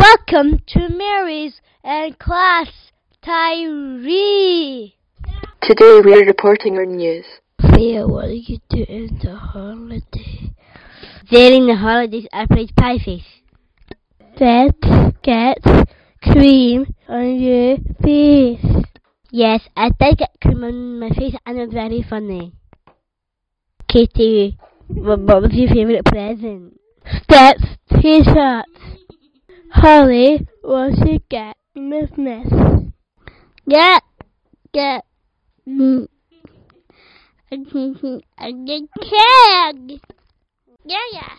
Welcome to Mary's and Class Tyree. Today we are reporting our news. Leah, what are you doing the holiday? During the holidays, I played Pie Face. Let's get cream on your face. Yes, I did get cream on my face and it was very funny. Katie, what was your favourite present? Steps, T-shirts. Holly, what you get Christmas? Get a keg. Yeah.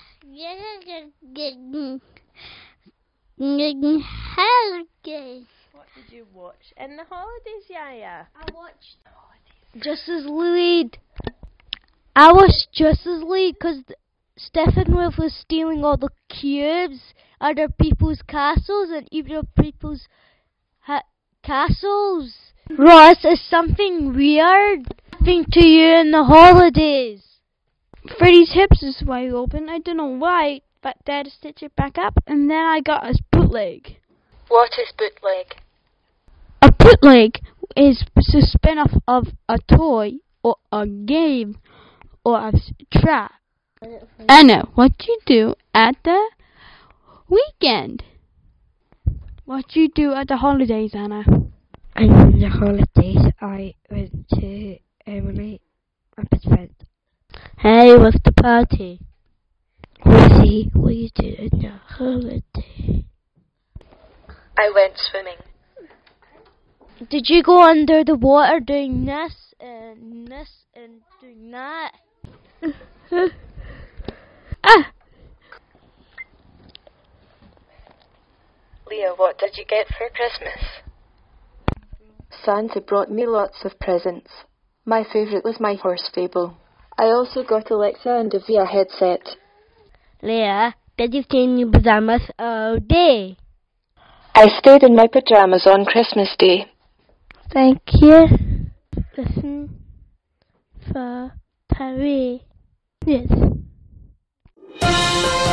What did you watch in the holidays, Yaya? I watched Justice League. I watched Justice League because Steppenwolf was stealing all the cubes out of people's castles and even of people's castles. Ross, is something weird happening to you in the holidays? Freddy's hips is wide open. I don't know why, but Dad stitched it back up, and then I got a bootleg. What is bootleg? A bootleg is a spin-off of a toy or a game or a trap. Anna, what you do at the weekend? What you do at the holidays, Anna? In the holidays, I went to Emily, my best friend. Hey, what's the party? Lucy, what you do in the holiday? I went swimming. Did you go under the water doing this and doing that? Leah, what did you get for Christmas? Santa brought me lots of presents. My favourite was my horse stable. I also got Alexa and a VR headset. Leah, did you stay in your pajamas all day? I stayed in my pyjamas on Christmas Day. Thank you. Listen for Tyree. Yes.